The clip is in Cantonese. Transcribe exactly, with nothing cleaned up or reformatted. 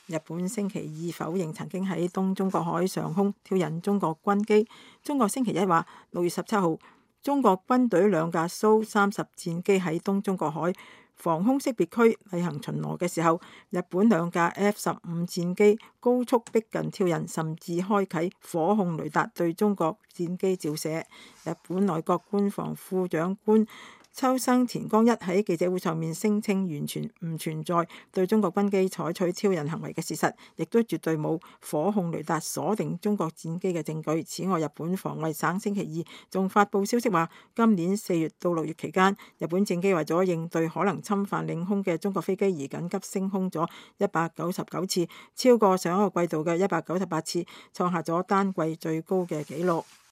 日本星期二否認曾經喺東中國海上空挑釁中國軍機。中國星期一話，六月十七號，中國軍隊兩架蘇三十戰機喺東中國海防空識別區例行巡邏嘅時候，日本兩架 F 十五戰機高速逼近挑釁，甚至開啟火控雷達對中國戰機照射。日本內閣官房副長官秋生田剛一喺記者會上面聲稱，完全唔存在對中國軍機採取挑釁行為嘅事實，亦都絕對冇火控雷達鎖定中國戰機嘅證據。此外，日本防衛省星期二仲發布消息話，今年四月到六月期間，日本戰機為咗應對可能侵犯領空嘅中國飛機而緊急升空咗一百九十九次，超過上一個季度嘅一百九十八次，創下咗單季最高嘅紀錄。